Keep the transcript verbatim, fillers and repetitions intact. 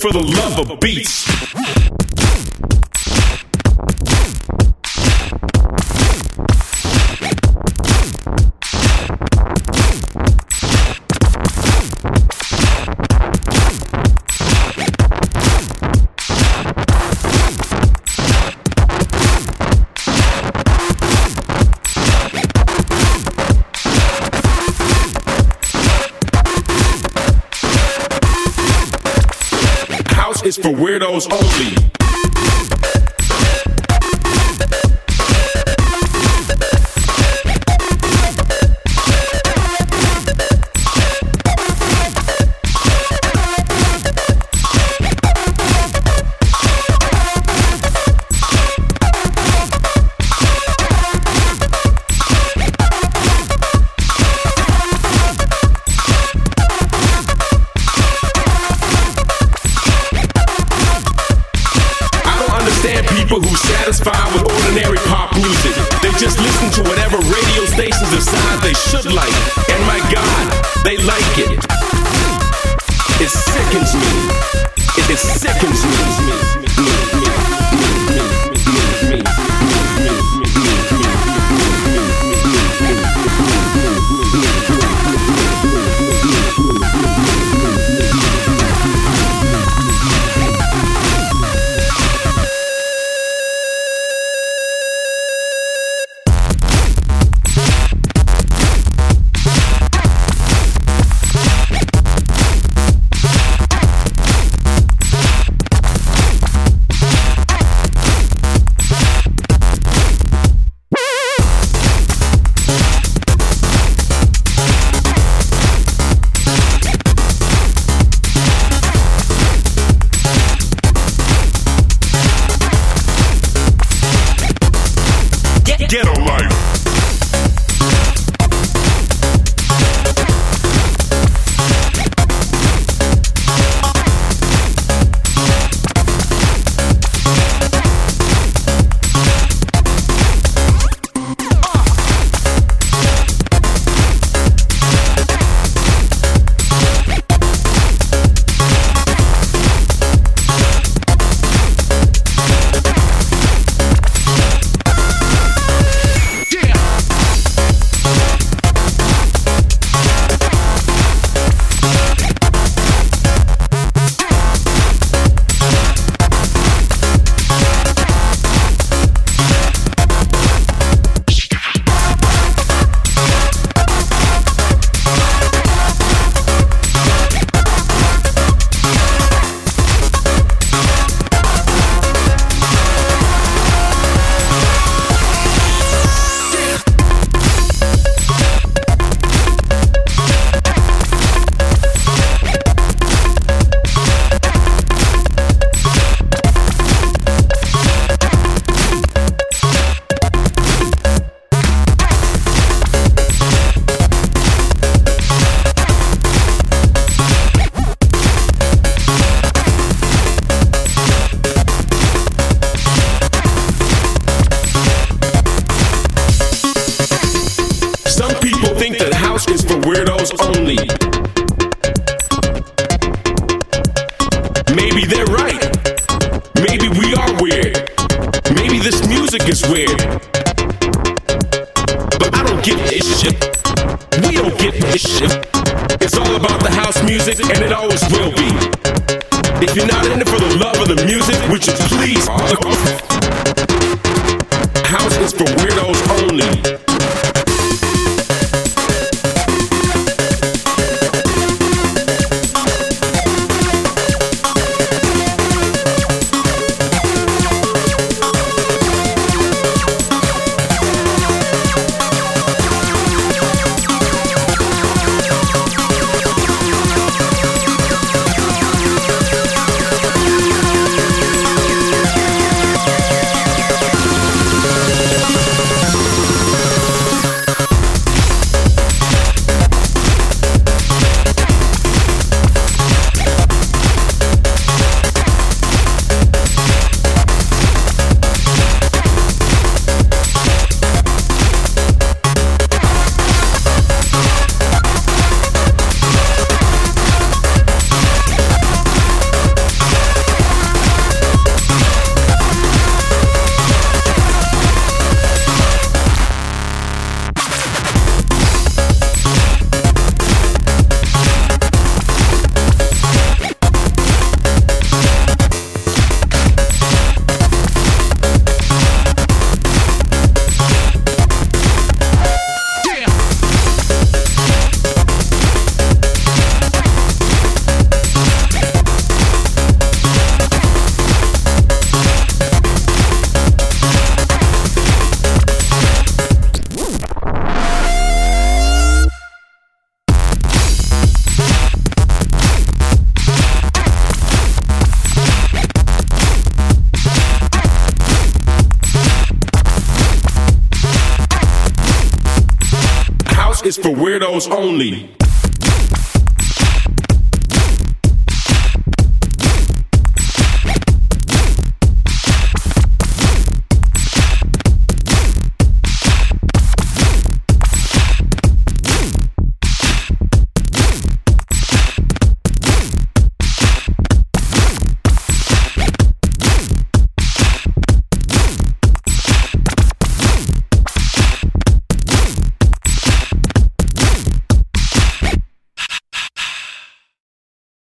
for the love of beats. Is for weirdos only. People who satisfied with ordinary pop music. They just listen to whatever radio stations decide they should like. And my God, they like it. It sickens me. It, it sickens me. me, me, me, me, me, me, me, me, me. Ghetto life. Is for weirdos only. Maybe they're right. Maybe we are weird. Maybe this music is weird. But I don't get this shit. We don't get this shit. It's all about the house music, and it always will be. If you're not in it for the love of the music, which is please look off. House is for weirdos only. for weirdos only.